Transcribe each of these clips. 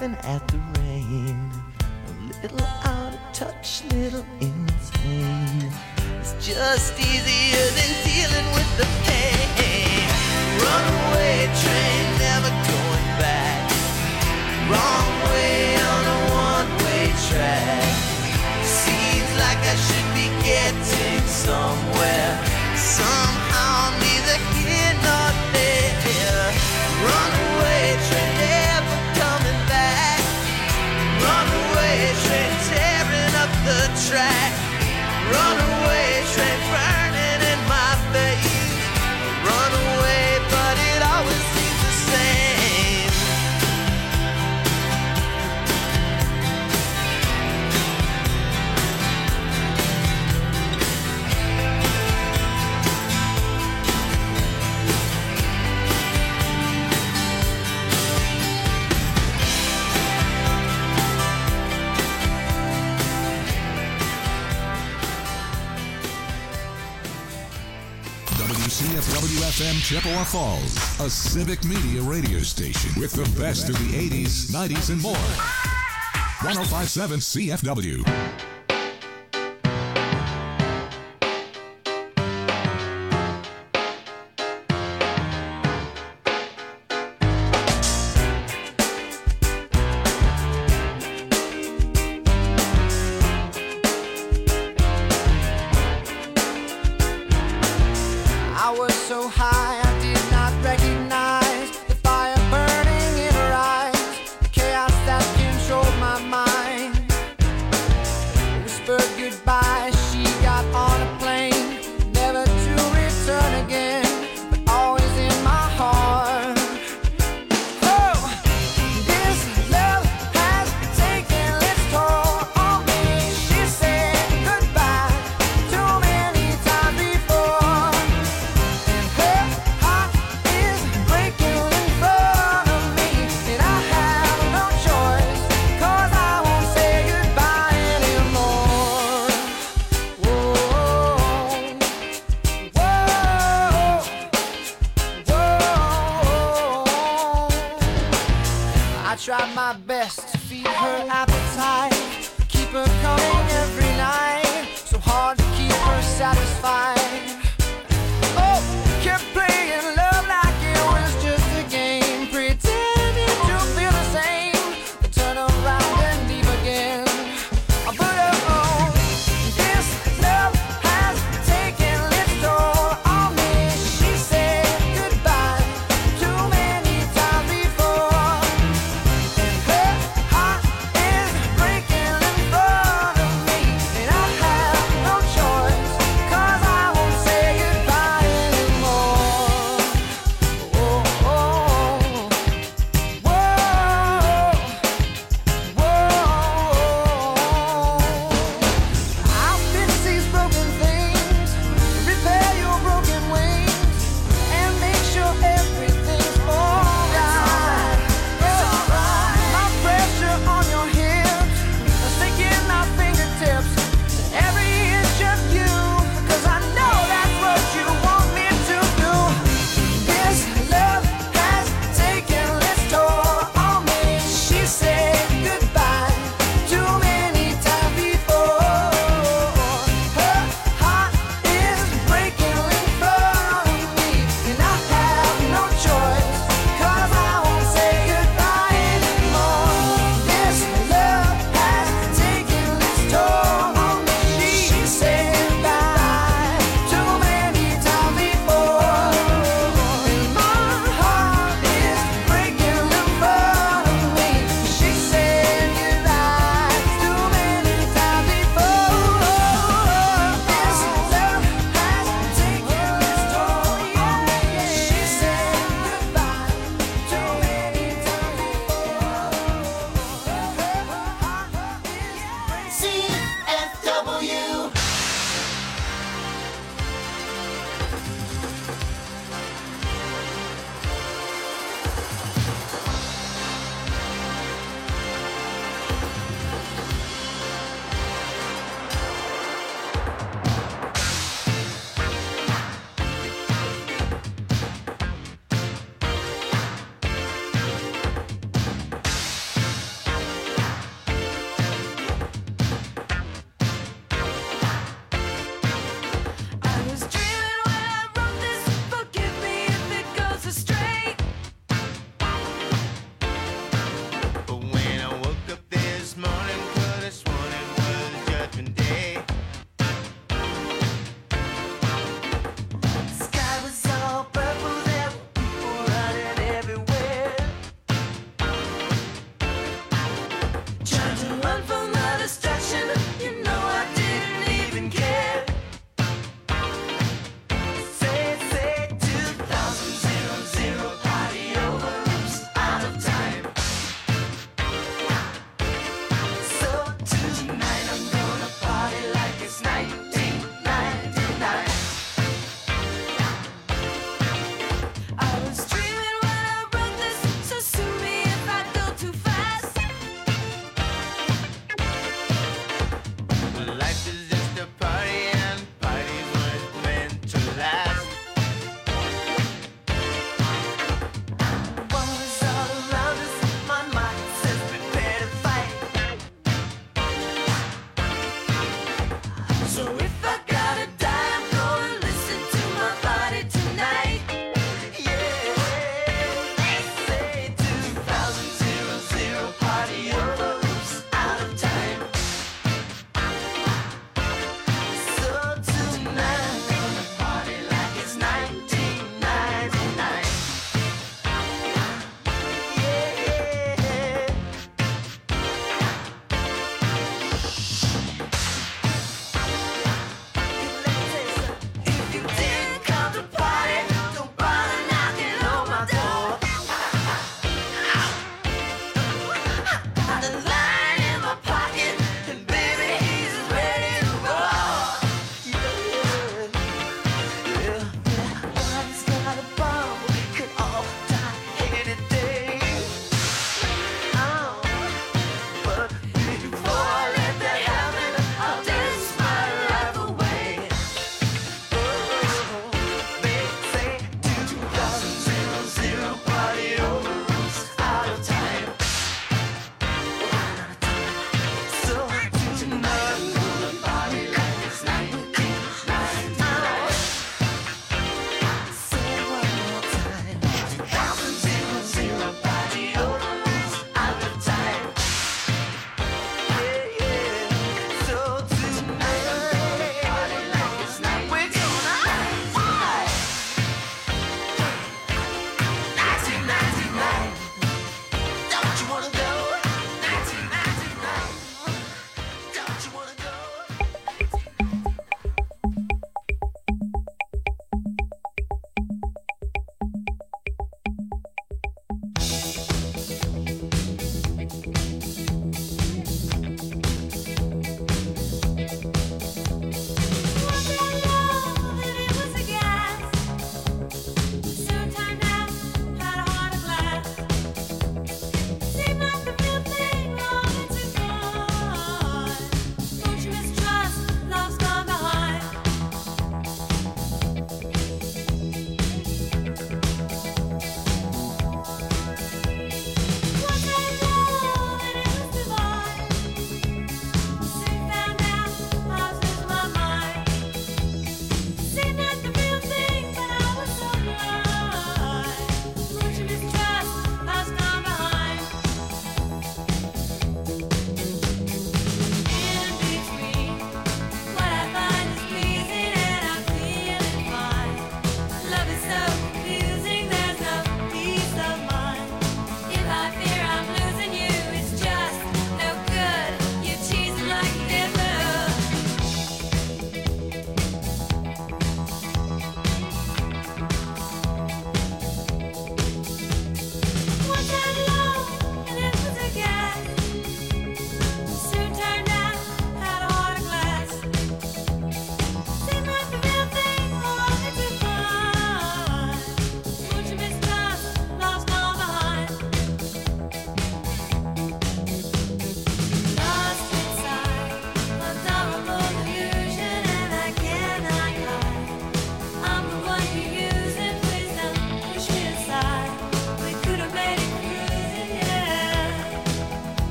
laughing at the rain. A little out of touch, little insane. It's just easier than dealing with the pain. Runaway train, never going back. Wrong way on a one-way track. Seems like I should be getting somewhere. Somehow neither here nor there. Runaway train, never coming back. Runaway train, tearing up the track. Runaway train, burning in my face. Runaway, but it always seems the same. WCFW-FM Chippewa Falls, a civic media radio station with the best of the 80s, 90s, and more. 105.7 CFW. I was so high I did not recognize the fire burning in her eyes, the chaos that controlled my mind. Whispered goodbye, she got on a plane, never to return again, but always in my heart. Oh, this love has taken its toll on me. She said goodbye too many times before. And her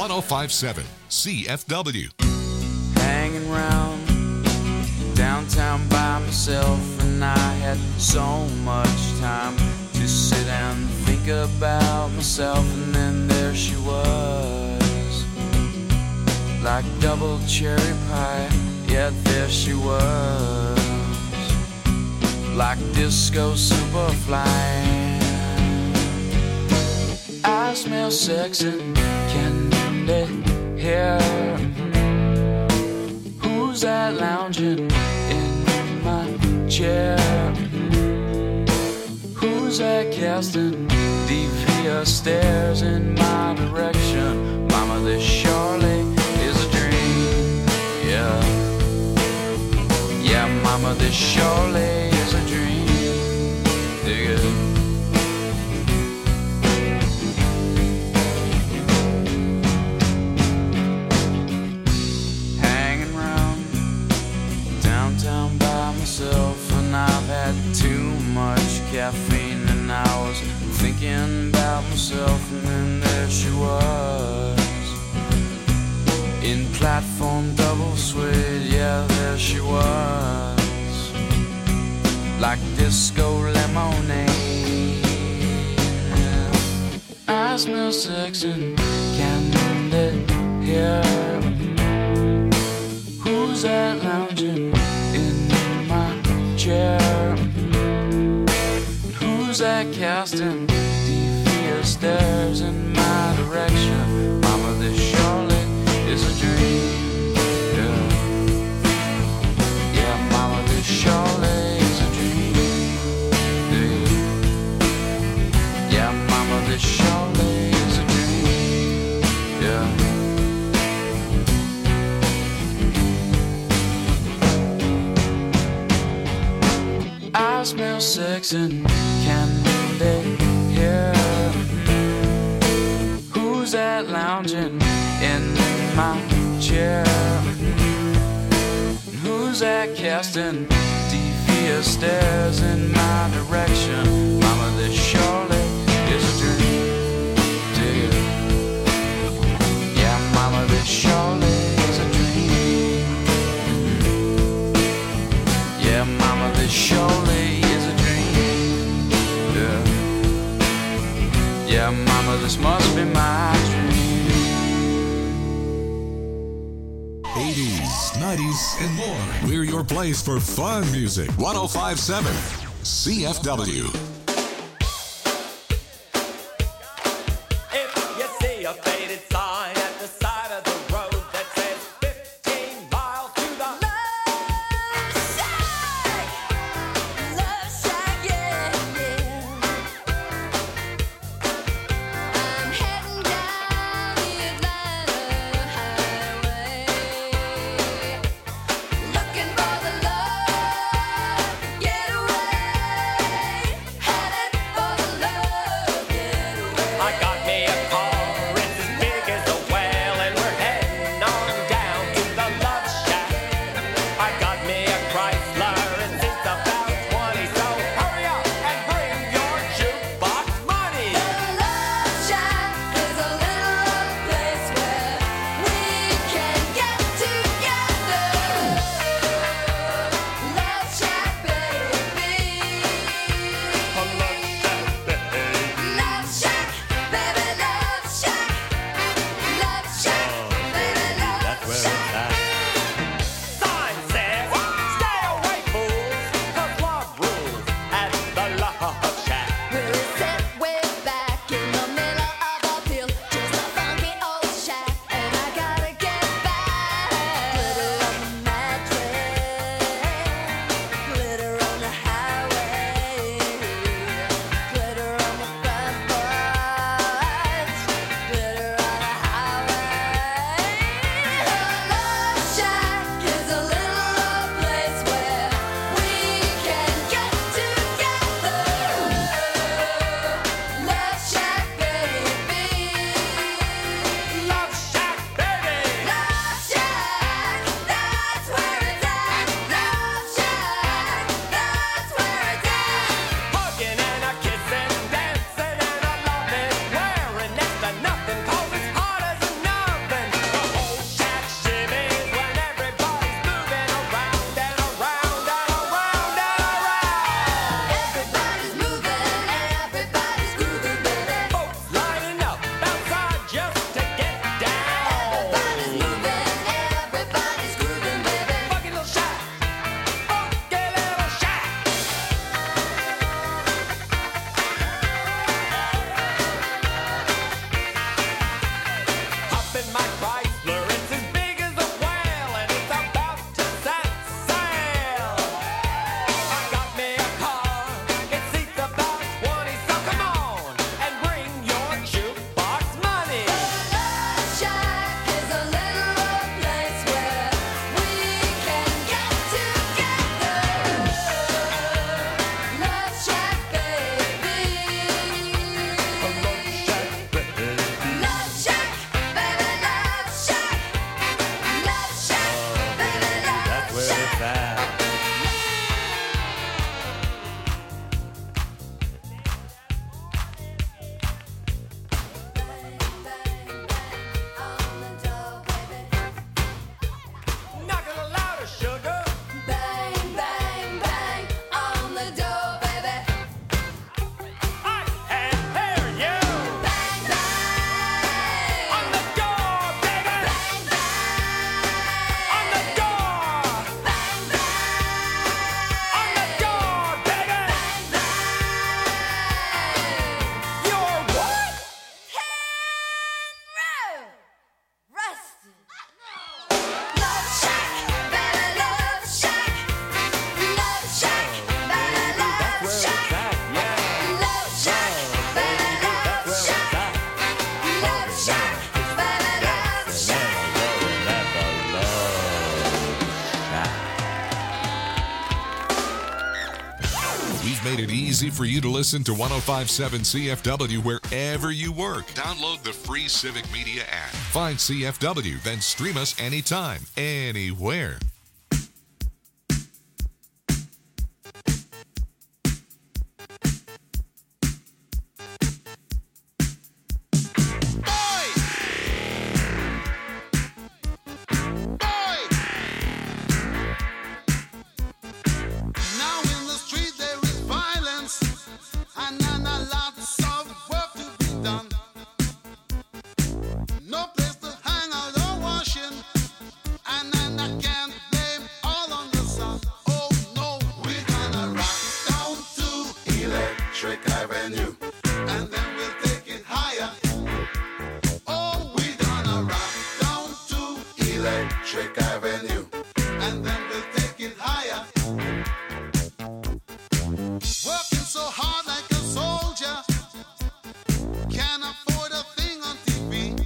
1057 CFW. Hanging round downtown by myself, and I had so much time to sit and think about myself. And then there she was, like double cherry pie. Yeah, there she was, like disco superfly. I smell sex and candy hair. Who's that lounging in my chair? Who's that casting devious stares in my direction? Mama, this surely is a dream. Yeah, yeah, mama, this surely is a dream. Dig it. And I've had too much caffeine, and I was thinking about myself. And then there she was, in platform double suede. Yeah, there she was, like disco lemonade. I smell sex and candy here. Who's that lounging in chair? Who's that casting devious stares in my direction? Mama, this surely is a dream. Yeah, yeah, mama, this surely is a dream. Yeah, mama, this surely is a dream. Yeah. I smell sex and candy here. Who's that lounging in my chair? Who's that casting devious stares in my direction? Mama, this surely is a dream. Dig it. Yeah, mama, this surely is a dream. Yeah, mama, this surely is a dream. Yeah, yeah, mama, this must be my dream. 80s, 90s, and more. We're your place for fun music. 1057 CFW. If you see a faded sign at the side of the road that says 15 miles to the Love shack, yeah, yeah. I'm heading down the Atlanta highway, looking for the love getaway. Hey, made it easy for you to listen to 105.7 CFW wherever you work. Download the free Civic Media app. Find CFW, then stream us anytime, anywhere. Now in the street there is violence, and lots of work to be done. No place to hang out or washing, and I can't blame all on the sun. Oh no, we're gonna rock down to Electric Avenue, and then we'll take it higher. Oh, we're gonna rock down to Electric Avenue, and then we'll take it higher. Working so hard like a soldier, can't afford a thing on TV.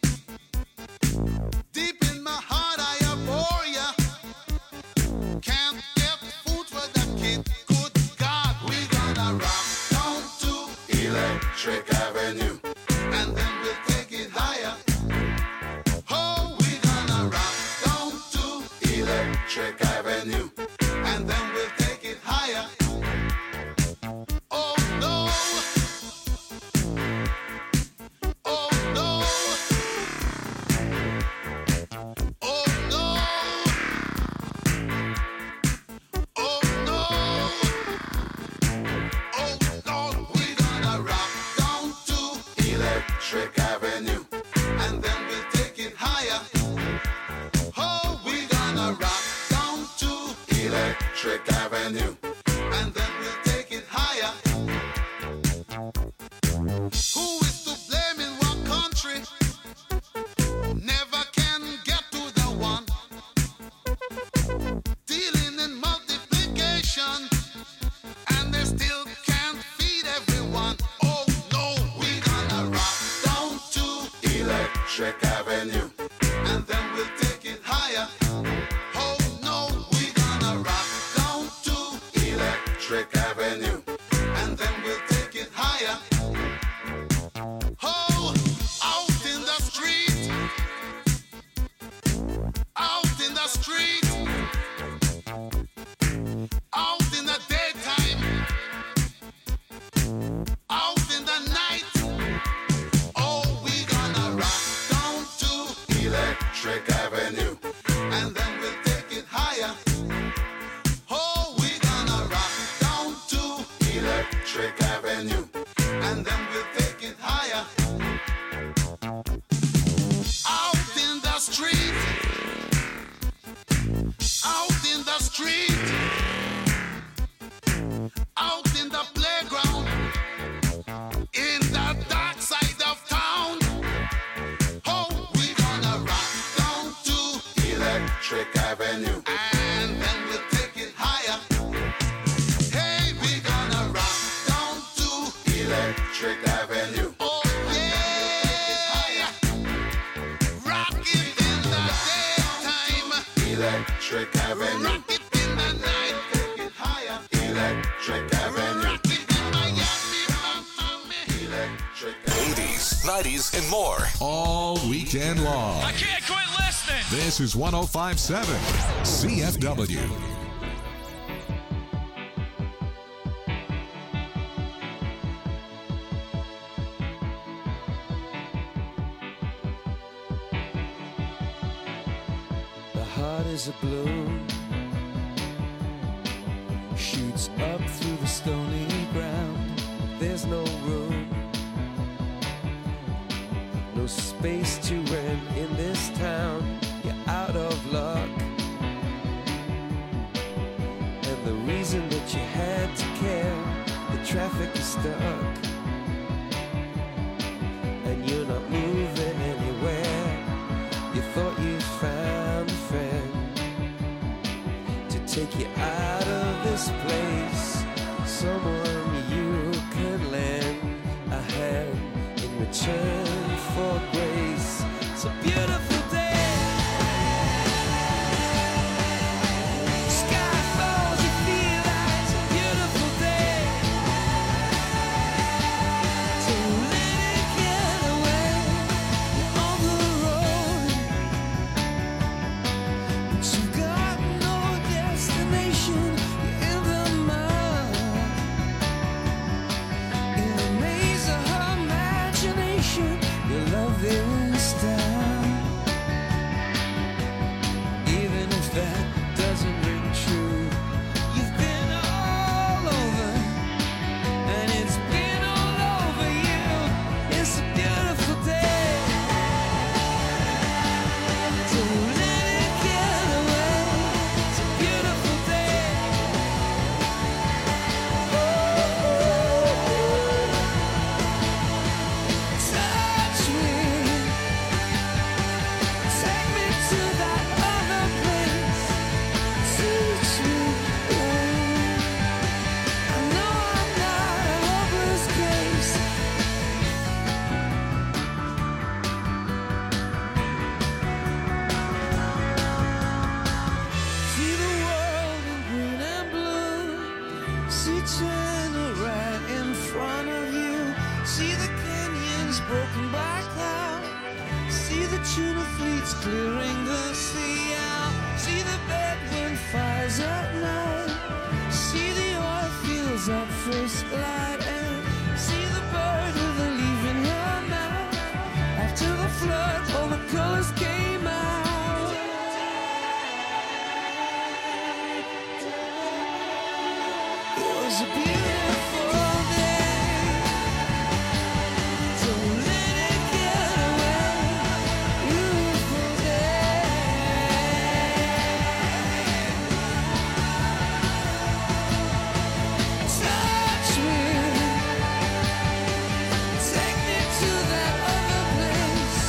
Deep in my heart I abhor ya. Can't get food for the kid. Good God, we gonna rock down to Electric Avenue, and then we'll take it higher. Oh, we gonna rock down to Electric Avenue, and then we'll take it higher. Oh no! Oh no! Oh no! Oh no! Oh no! We're gonna rock down to Electric Avenue, and then we'll take it higher. Oh, we're gonna rock down to Electric Avenue, and then we'll take it higher. Who is to blame in one country? Never can get to the one. Dealing in multiplication, and they still can't feed everyone. Oh no, we're gonna rock down to Electric Avenue, and then we'll take it higher. Oh no, we're gonna rock down to Electric Avenue, and then we'll take it higher. Oh, out in the street, out in the street, out in the daytime, out in the night. Oh, we gonna rock down to Electric Avenue, and then we'll take it higher. Oh, we gonna rock down to Electric Avenue, and then we'll take it higher. Out in the street, out in the street, out in the playground, in the dark side of town. Oh, we gonna rock down to Electric Avenue, and then we'll take it higher. Hey, we gonna rock down to Electric Avenue. Oh yeah, rock it in the daytime, Electric Avenue. Rock it in the night, take it higher, Electric Avenue. Rock it in Miami, Electric Avenue. 80s, 90s, and more. All weekend long. I can't quit listening. This is 105.7 CFW. The heart is a balloon, shoots up through the stony ground. There's no room, no space to rent in this town. You're out of luck, and the reason that you had to care, the traffic is stuck, and you're not moving anywhere. You thought you found a friend to take you out of this place, someone you could lend a hand in return for grace. It's a beautiful day. Sky falls, you feel like it's a beautiful day. tuna fleets clearing the sea out. See the bedroom fires at night. See the oil fields at first light. And see the bird with a leaf in her mouth. After the flood, all the colors came out. It was a beautiful day. Don't let it get away. Beautiful day. Touch me. Take me to that other place.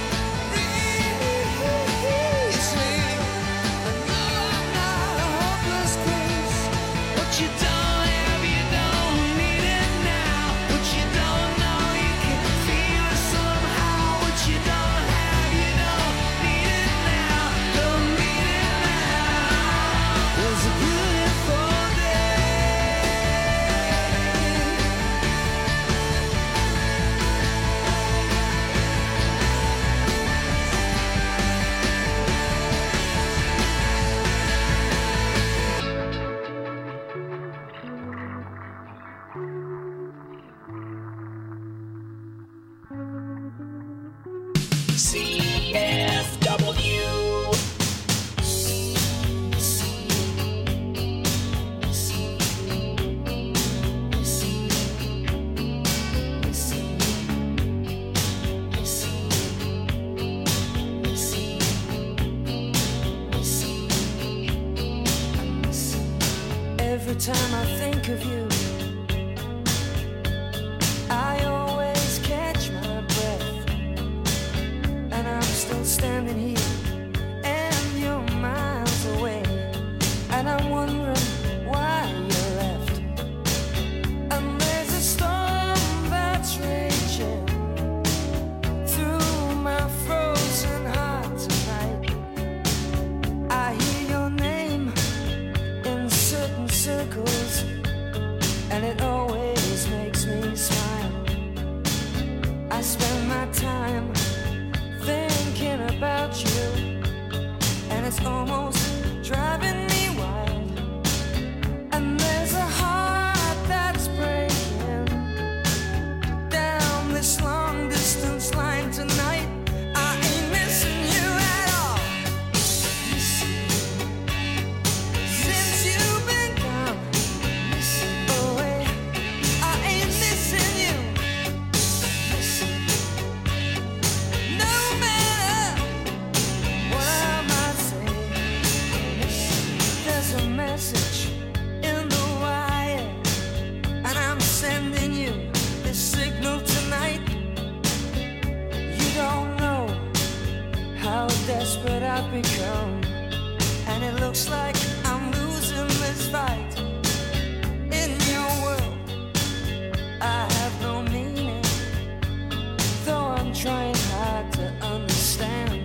Release me. I know I'm not a hopeless case. What you don't have, you don't need it now. What you don't know, you can feel it somehow. What you don't have, you don't need it now. Don't need it now. It was a beautiful day. CFW. Every time I think of you, I always catch my breath. And I'm still standing here, and you're miles away. And I'm wondering why you left. And there's a storm that's raging through my frozen heart tonight. I hear your name in certain circles, and it always makes me smile. I spend my time thinking about you, and it's almost driving me wild. And there's a heart that's breaking down this long distance line tonight. I ain't missing you at all. Since you've been gone away, I ain't missing you. No matter what I might say, there's a message in the wire, and I'm sending you this signal tonight. You don't know how desperate I've become, and it looks like I'm losing this fight. In your world, I have no meaning, though I'm trying hard to understand.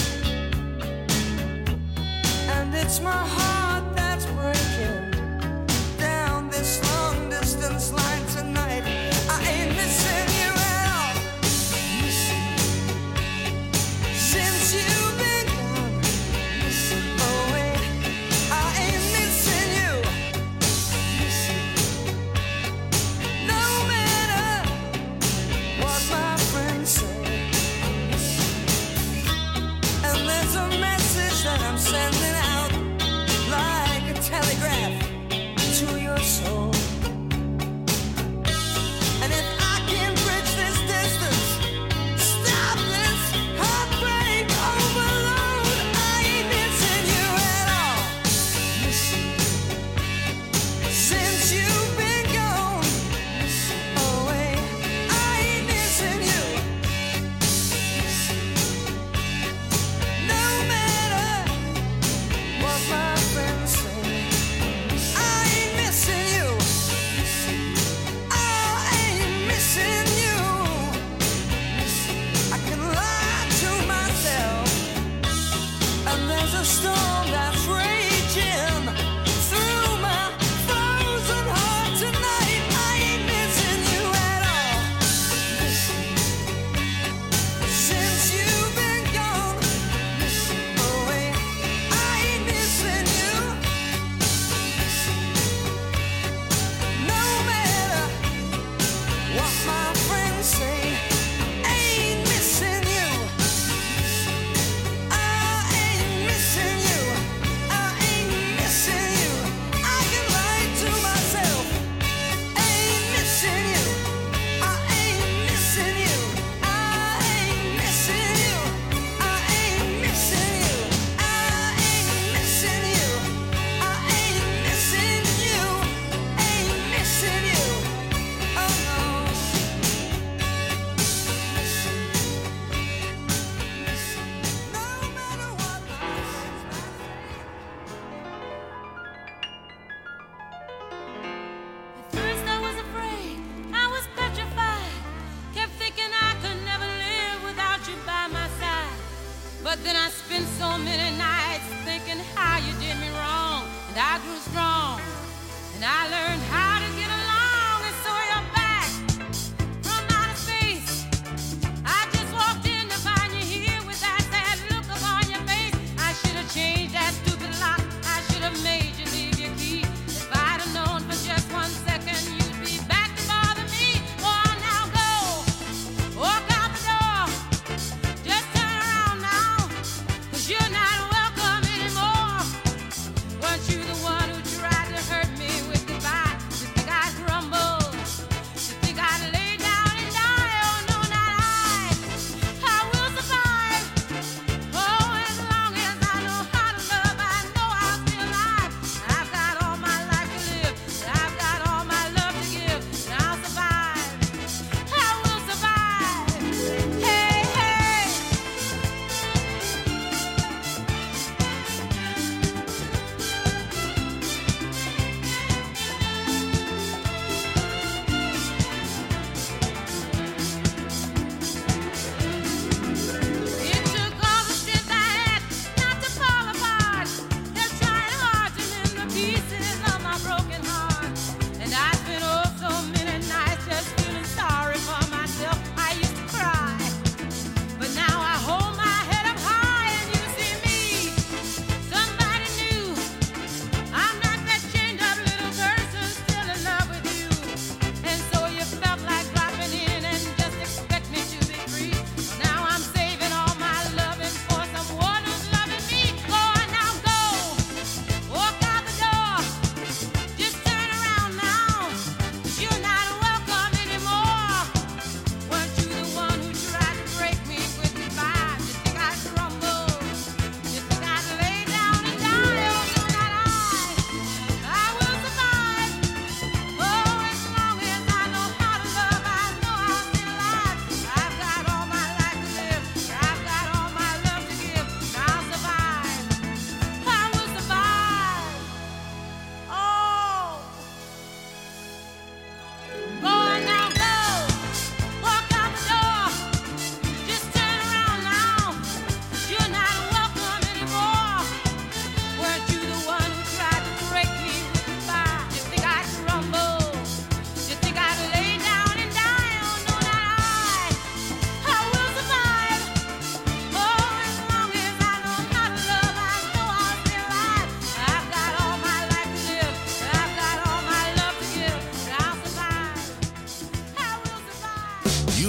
And it's my heart that's breaking down this long distance line tonight. I ain't missing you at all. Since you've been gone away, I ain't missing you. No matter what my friends say. And there's a message that I'm sending out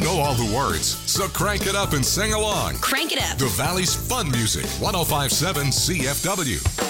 know all the words, so crank it up and sing along. Crank it up. The Valley's fun music, 1057 CFW.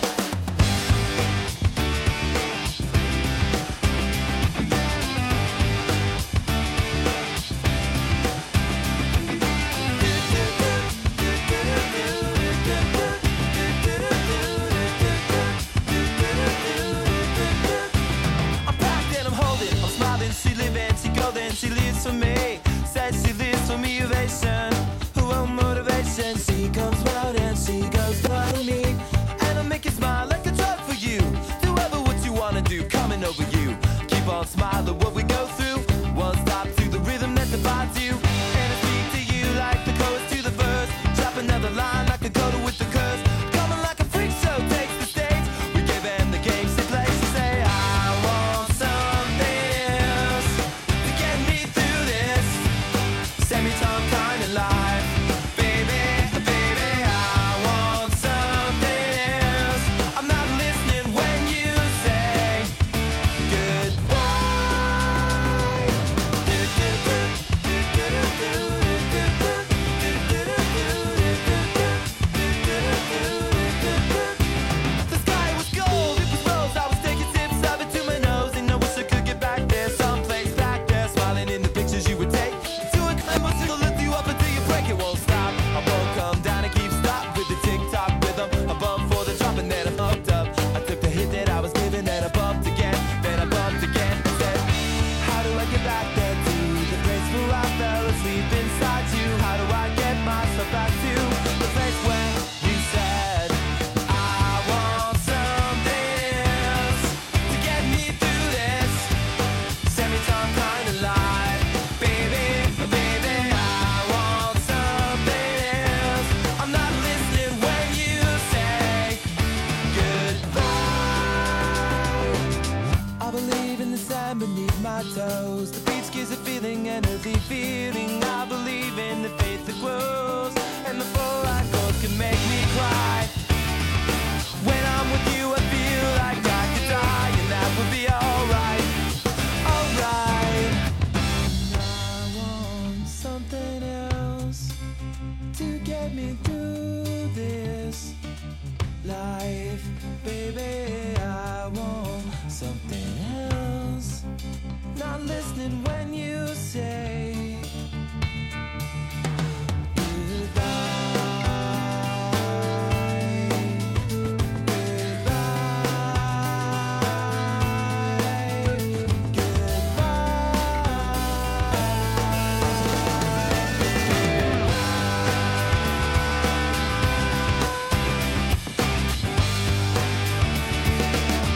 I'm packed and I'm holding, I'm smiling, she living, she golden, she lives for me. Says she lives for me, ovation, who won't motivation. She comes round and she goes round to me, and I'll make you smile like a drug for you. Do ever what you wanna do, coming over you. Keep on smiling, what we go through. One stop to the rhythm that divides you, and I speak to you like the chorus to the verse. Drop another line like a coda with the curse. Coming like a freak show takes the stage. We give them the games they play. She say, I want something else to get me through this semi-time kind of life. Baby, baby, I want something else. I'm not listening when you say goodbye. The sky was gold, it was rose. I was taking sips of it to my nose, and I wish I could get back there, someplace back there, smiling in the pictures you would take. To a climb, it'll lift you up until you break. It won't stop. I won't come down and keep stop with the tick-tock rhythm. I bumped for the drop and then I bumped up. I took the hit that I was given, and I bumped again, then I bumped again. And said, how do I get back there to the place where I fell asleep inside you? How do I get myself back to the place where you said I want something else to get me through this semi-time kind of life? Baby, baby, I want something else. I'm not listening when you say goodbye. I believe in the sand beneath my toes. The beach gives a feeling, an earthy feeling. I believe in the faith that grows, and the full light goes can make me cry. When I'm with you, I feel like I could die, and that would be alright, alright. I want something else to get me through this life, baby. I want something else. Not listening when you say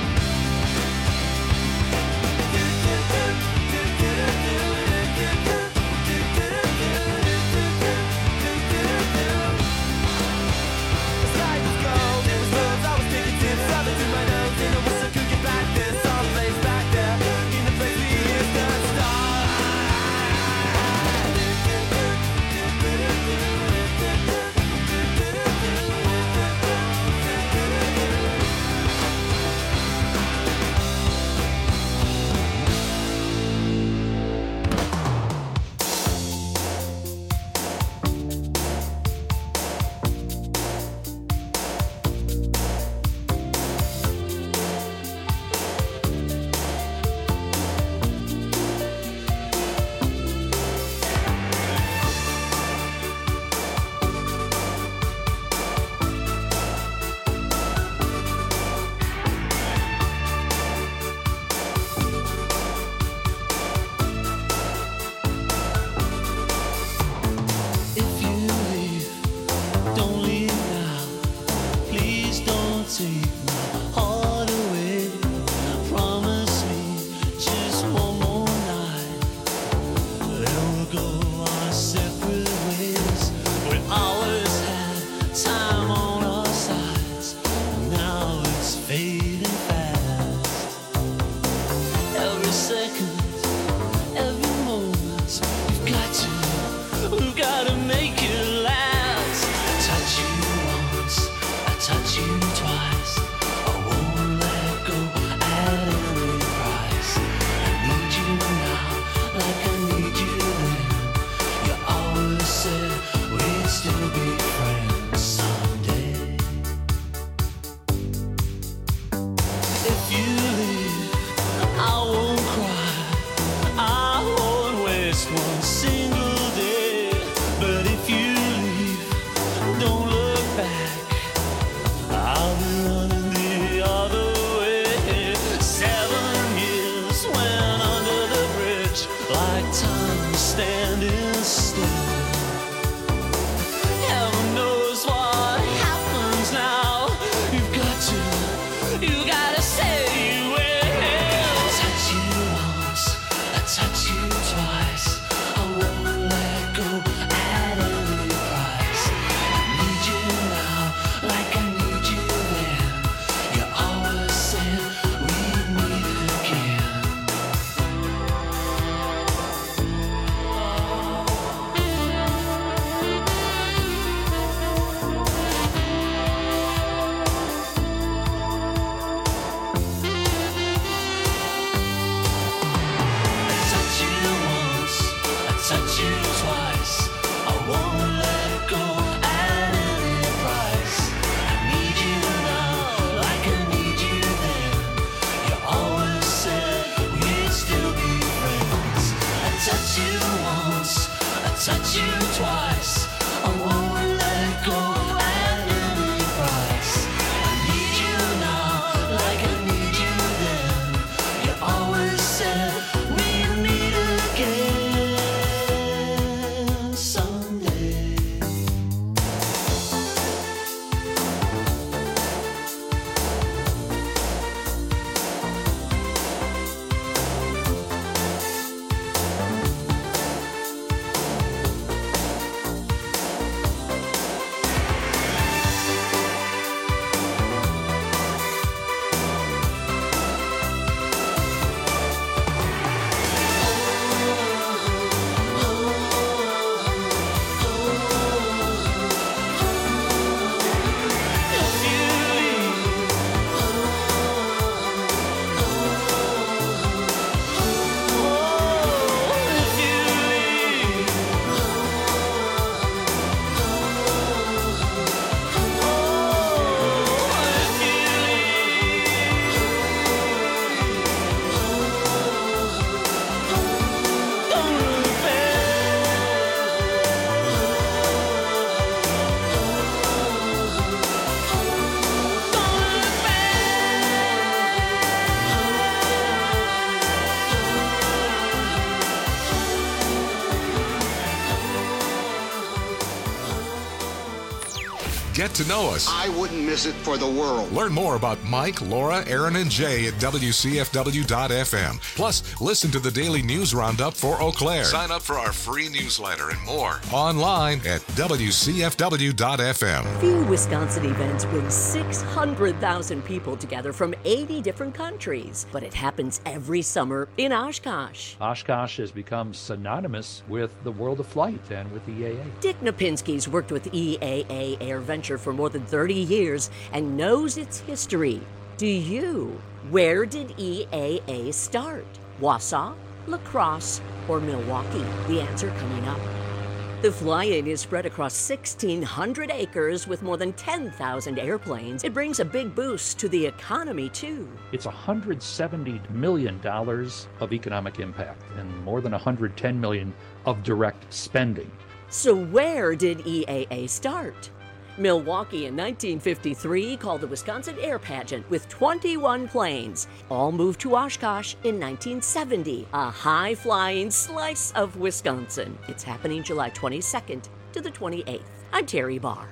goodbye. You gotta say you will. Touch you once, I touch you twice. I won't let go at any price. I need you now, like I need you then. You always said we'd meet again. Touch you once, I touch you twice. I won't let go at any price. I need you now, like I need you then. You always said we'd still be friends. I touch you once, I touch you twice. I won't let go at any price. I need you now, like I need you then. You always said we'd meet again someday. Get to know us. I wouldn't miss it for the world. Learn more about Mike, Laura, Aaron, and Jay at WCFW.FM. Plus, listen to the daily news roundup for Eau Claire. Sign up for our free newsletter and more online at WCFW.FM. Few Wisconsin events bring 600,000 people together from 80 different countries, but it happens every summer in Oshkosh. Oshkosh has become synonymous with the world of flight and with the EAA. Dick Napinski's worked with EAA Air Venture for more than 30 years and knows its history. Do you? Where did EAA start? Wausau, La Crosse, or Milwaukee? The answer coming up. The fly-in is spread across 1,600 acres with more than 10,000 airplanes. It brings a big boost to the economy, too. It's $170 million of economic impact and more than $110 million of direct spending. So where did EAA start? Milwaukee in 1953 called the Wisconsin Air Pageant with 21 planes. All moved to Oshkosh in 1970, a high-flying slice of Wisconsin. It's happening July 22nd to the 28th. I'm Terry Barr.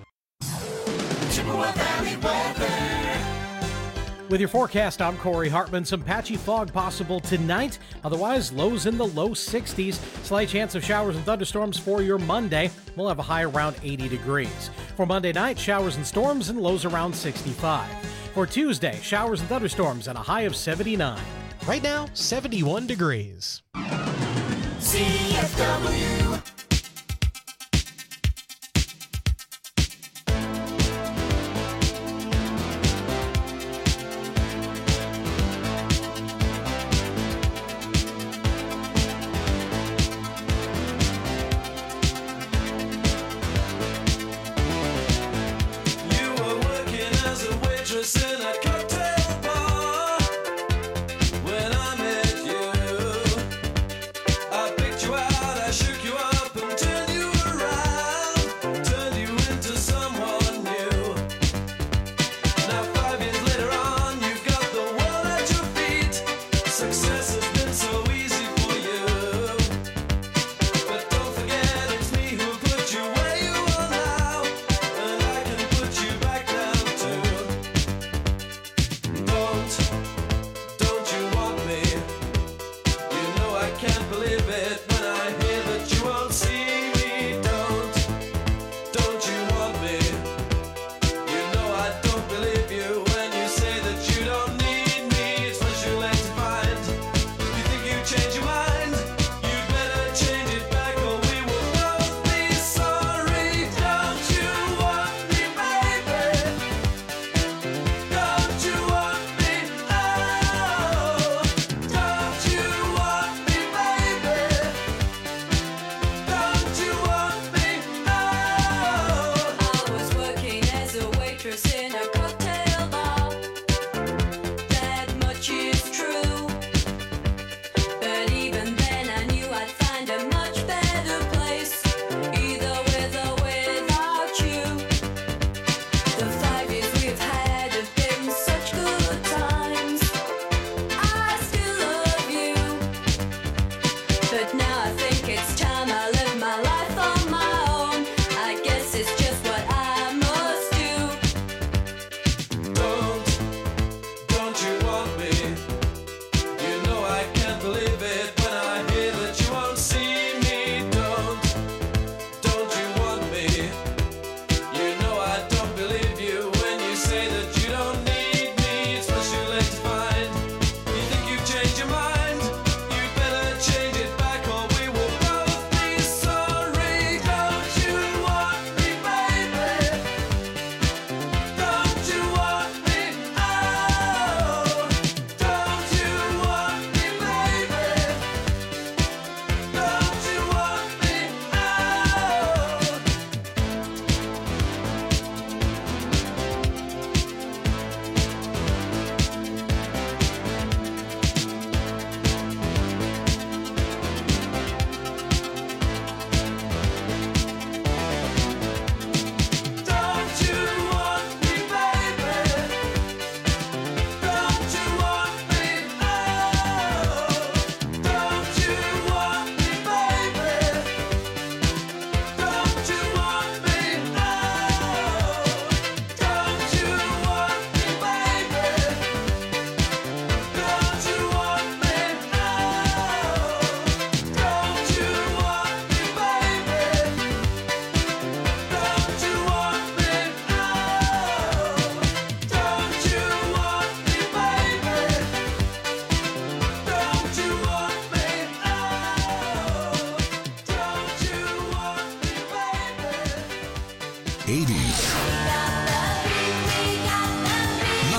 Chippewa Valley weather. With your forecast, I'm Corey Hartman. Some patchy fog possible tonight. Otherwise, lows in the low 60s. Slight chance of showers and thunderstorms for your Monday. We'll have a high around 80 degrees. For Monday night, showers and storms and lows around 65. For Tuesday, showers and thunderstorms and a high of 79. Right now, 71 degrees. CFW. When I met you, I picked you out, I shook you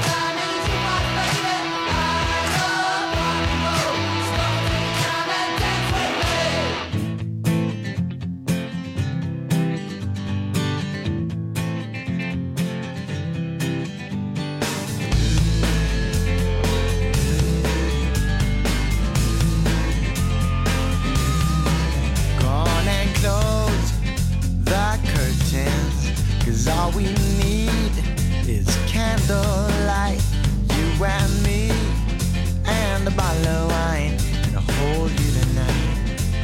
Gone and close the curtains, 'cause all we need is candlelight. You and me and a bottle of wine, and I'll hold you tonight.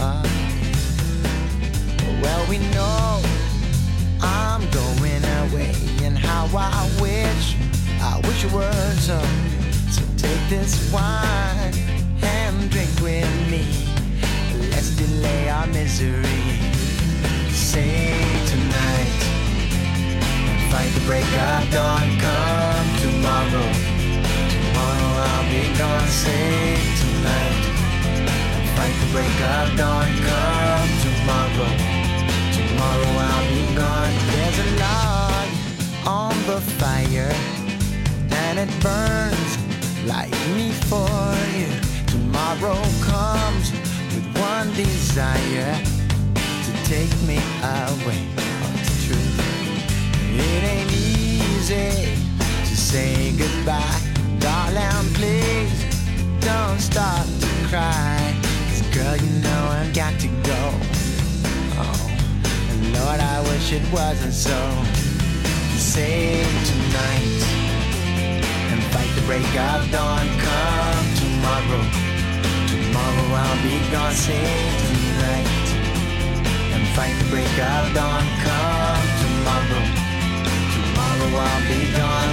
Well, we know I'm going away, and how I wish it were so. So take this wine and drink with me. Let's delay our misery. Say tonight and fight the break of dawn. Come tomorrow, tomorrow I'll be gone. Say tonight and fight the break of dawn. Come tomorrow, tomorrow I'll be gone. There's a log on the fire, and it burns like me for you. Tomorrow comes with one desire, to take me away. Oh, it's true. It ain't easy to say goodbye. Darling, please don't start to cry. 'Cause girl, you know I've got to go. Oh, and Lord, I wish it wasn't so. Save tonight and fight the break of dawn. Come tomorrow, tomorrow I'll be gone. Save tonight and fight the break of dawn. Come tomorrow, tomorrow I'll be gone.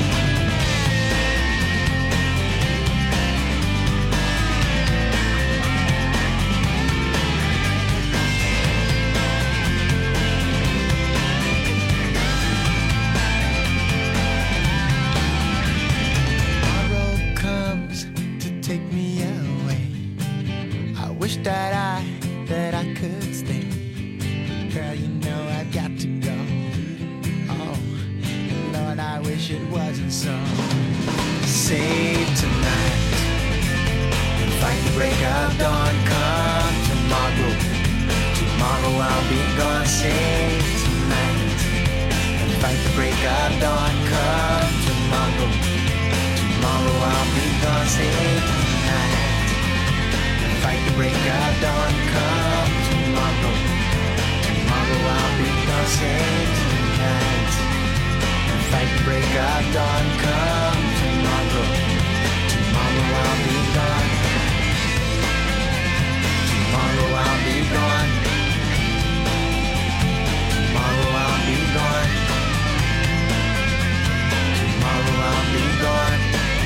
So save tonight and fight the break of dawn. Come tomorrow, tomorrow I'll be gone. Save tonight and fight the break of dawn. Come tomorrow, tomorrow I'll be gone. Save tonight and fight the break of dawn. Come tomorrow, tomorrow I'll be gone. Save tonight and fight the break of dawn. Come tomorrow, tomorrow I'll be gone. Tomorrow I'll be gone. Tomorrow I'll be gone. Tomorrow I'll be gone.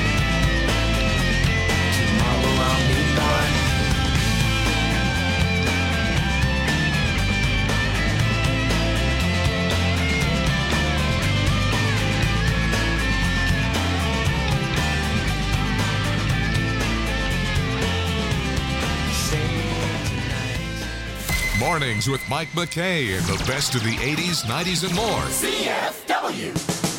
Tomorrow I'll be gone. Mornings with Mike McKay and the best of the 80s, 90s, and more. CFW.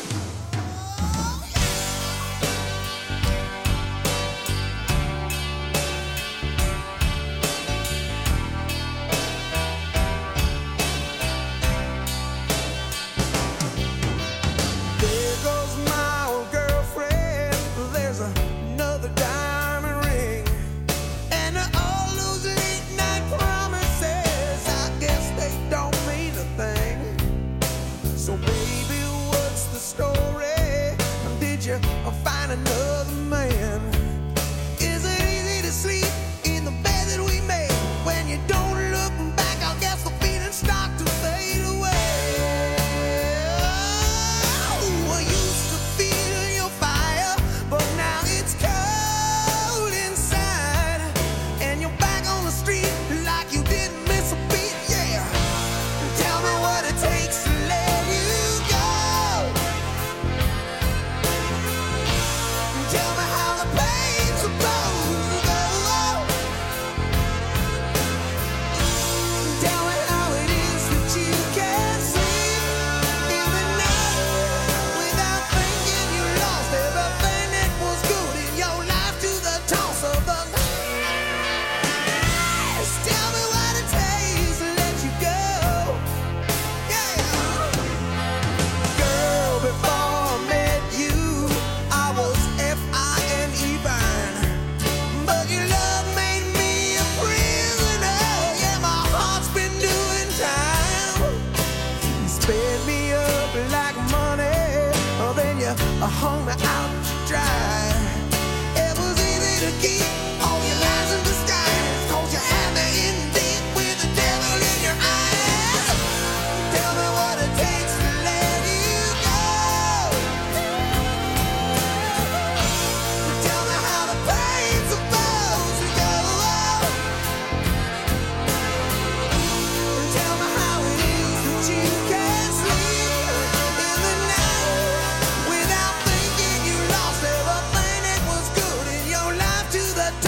There goes my old girlfriend. There's another diamond ring. And all those late night promises, I guess they don't mean a thing. So baby, what's the story? Did you find another man? Is it easy to sleep in the bed that we made? When you don't look back, I guess the feelings start to fade away. I used to feel your fire, but now it's cold inside. And you're back on the street like you didn't miss a beat, yeah. Tell me what it takes to let you go. Tell me how the pain's supposed to go. Tell me how it is that you can't sleep in the night without thinking you lost everything that was good in your life to the toss of the glass. Tell me what it takes to let you go. Yeah. Girl, before I met you, I was F-I-N-E burn. But your love made me a prisoner. Yeah, my heart's been doing time. You sped me up like money, then you hung me out to dry. It was easy to keep all your lies in disguise, 'cause you had me in deep with the devil in your eyes. Tell me what it takes to let you go. Tell me how the pain's supposed to go. Tell me how it is that you can't sleep in the night without thinking you lost everything that was good in your life to the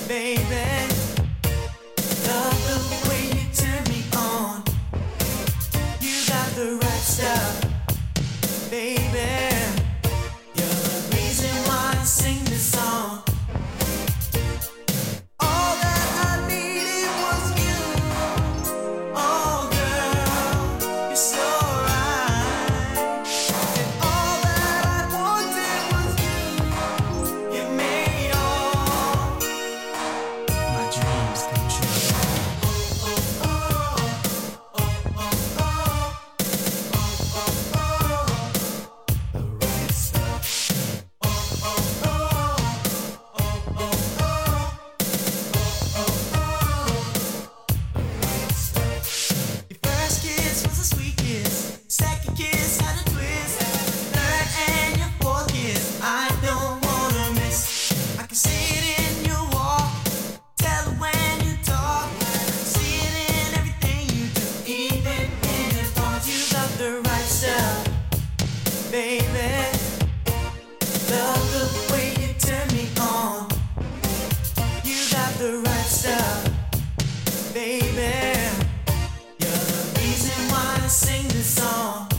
baby. Love the way you turn me on. You got the right stuff, baby. You're the reason why I sing this song. All that I needed was you. Oh, girl, you're so right. And all that I wanted was you. You made all my dreams come true. The right stuff. Your first kiss was a sweet kiss. Second kiss had a twist. Third and your fourth kiss, I don't wanna miss. I can see it in your walk, tell it when you talk. See it in everything you do, even in your thoughts. You got the right stuff, baby. Love the way you turn me on. You got the right stuff, baby. You're the reason why I sing